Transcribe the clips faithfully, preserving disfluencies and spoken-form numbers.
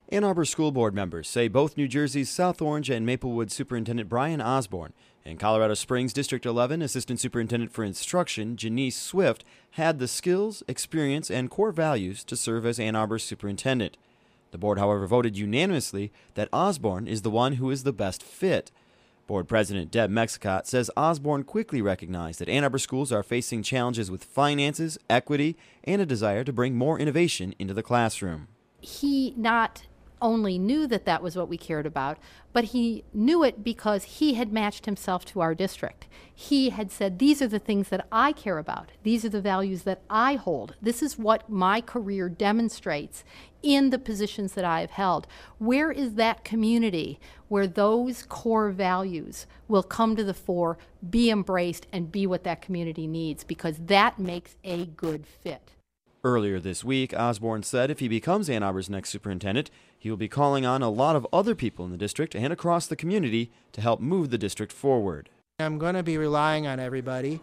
Ann Arbor School Board members say both New Jersey's South Orange and Maplewood Superintendent Brian Osborne and Colorado Springs District eleven Assistant Superintendent for Instruction Janice Swift had the skills, experience, and core values to serve as Ann Arbor's superintendent. The board, however, voted unanimously that Osborne is the one who is the best fit. Board President Deb Mexicott says Osborne quickly recognized that Ann Arbor schools are facing challenges with finances, equity, and a desire to bring more innovation into the classroom. He not only knew that that was what we cared about, but he knew it because he had matched himself to our district. He had said, these are the things that I care about. These are the values that I hold. This is what my career demonstrates in the positions that I have held. Where is that community where those core values will come to the fore, be embraced, and be what that community needs? Because that makes a good fit. Earlier this week, Osborne said if he becomes Ann Arbor's next superintendent, he will be calling on a lot of other people in the district and across the community to help move the district forward. I'm going to be relying on everybody.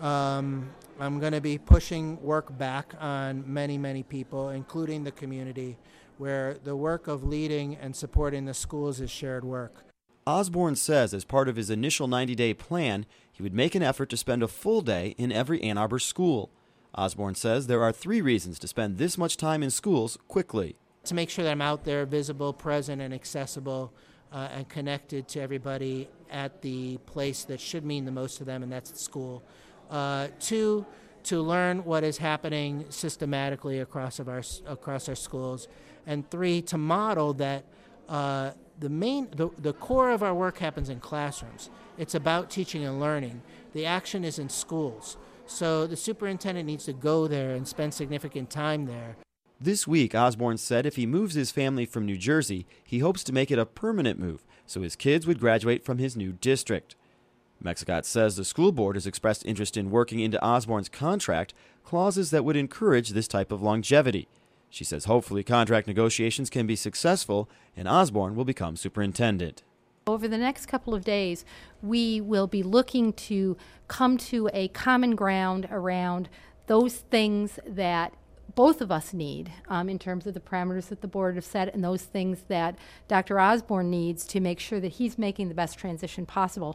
Um, I'm going to be pushing work back on many, many people, including the community, where the work of leading and supporting the schools is shared work. Osborne says as part of his initial ninety-day plan, he would make an effort to spend a full day in every Ann Arbor school. Osborne says there are three reasons to spend this much time in schools quickly. To make sure that I'm out there, visible, present, and accessible, uh, and connected to everybody at the place that should mean the most to them, and that's the school. Uh, two, to learn what is happening systematically across of our across our schools, and three, to model that uh, the main the, the core of our work happens in classrooms. It's about teaching and learning. The action is in schools. So the superintendent needs to go there and spend significant time there. This week, Osborne said if he moves his family from New Jersey, he hopes to make it a permanent move so his kids would graduate from his new district. Mexicott says the school board has expressed interest in working into Osborne's contract clauses that would encourage this type of longevity. She says hopefully contract negotiations can be successful and Osborne will become superintendent. Over the next couple of days, we will be looking to come to a common ground around those things that both of us need um, in terms of the parameters that the board have set and those things that Doctor Osborne needs to make sure that he's making the best transition possible.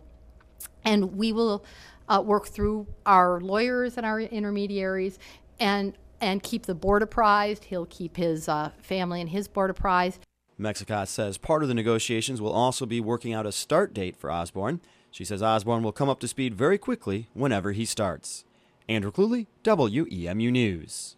And we will uh, work through our lawyers and our intermediaries and, and keep the board apprised. He'll keep his uh, family and his board apprised. Mexicott says part of the negotiations will also be working out a start date for Osborne. She says Osborne will come up to speed very quickly whenever he starts. Andrew Cluley, W E M U News.